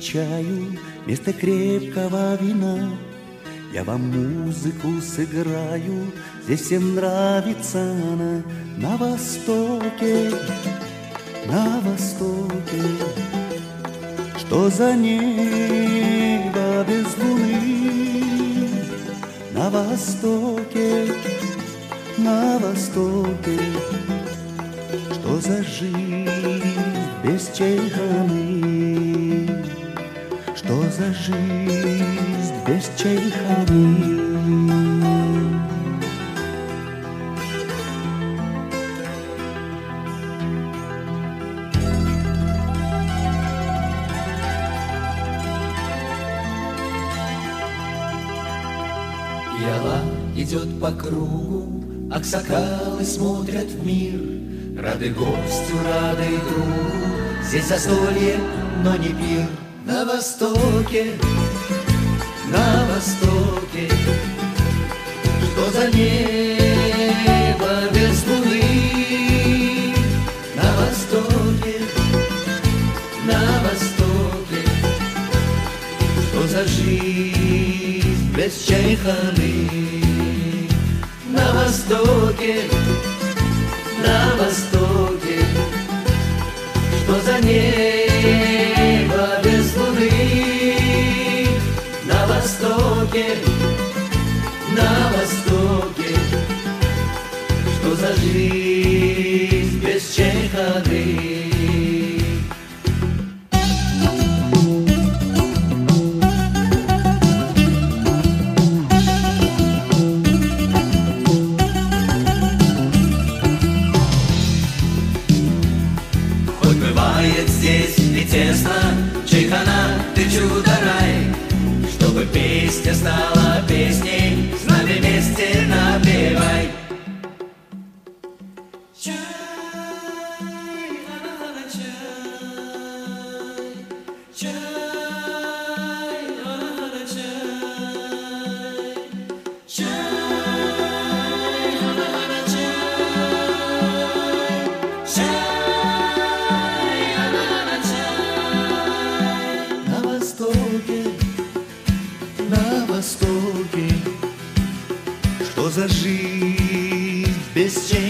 чаю вместо крепкого вина. Я вам музыку сыграю, здесь всем нравится она. На востоке, на востоке, что за небо без луны? На востоке, на востоке, что за жизнь без чайханы? Что за жизнь без чайханы? Пиала идет по кругу, аксакалы смотрят в мир. Рады гостю, рады другу, здесь застолье, но не пир. На востоке, что за небо без луны? На востоке, что за жизнь без чайханы? На востоке, что за небо без луны? На востоке, что за жизнь без чайханы? Бывает здесь и тесно, чайхана, ты чудо-рай. Чтобы песня стала песней, с нами вместе напевай. Чай, ана-ана, чай, чай, ана-ана, чай, чай, ана-ана, чай, На востоке, что за жизнь без чая?